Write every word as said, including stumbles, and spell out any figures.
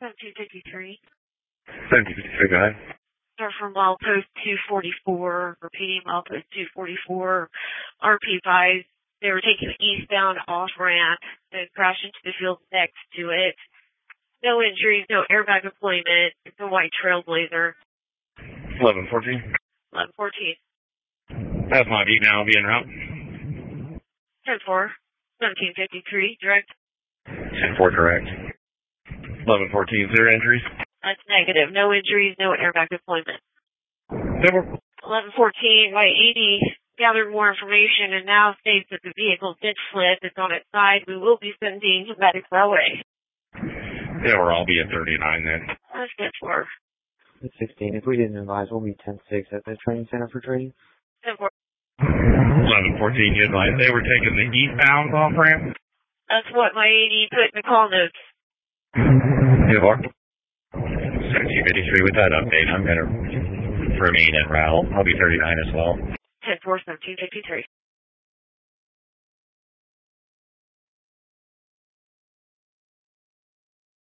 seventeen fifty-three. seventeen fifty-three, go ahead. Start from milepost two forty-four, repeating milepost two forty-four, R P five. They were taking the eastbound off-ramp and crashed into the field next to it. No injuries, no airbag deployment. It's a white Trailblazer. eleven fourteen. eleven fourteen. That's my beat now. I'll be en route. ten four. seventeen fifty-three, direct. ten four, correct. eleven fourteen, zero injuries. That's negative. No injuries, no airbag deployment. Over. eleven fourteen, my eighty gathered more information and now states that the vehicle did flip. It's on its side. We will be sending medics our way. Yeah, we're all be at thirty-nine then. That's ten four. sixteen. If we didn't advise, we'll be ten six at the training center for training. ten four. eleven fourteen, you advised they were taking the eastbound off ramp. That's what my eighty put in the call notes. Yeah, Bar. seventeen fifty-three with that update. I'm going to remain en route. I'll be thirty-nine as well. ten four, seventeen fifty-three.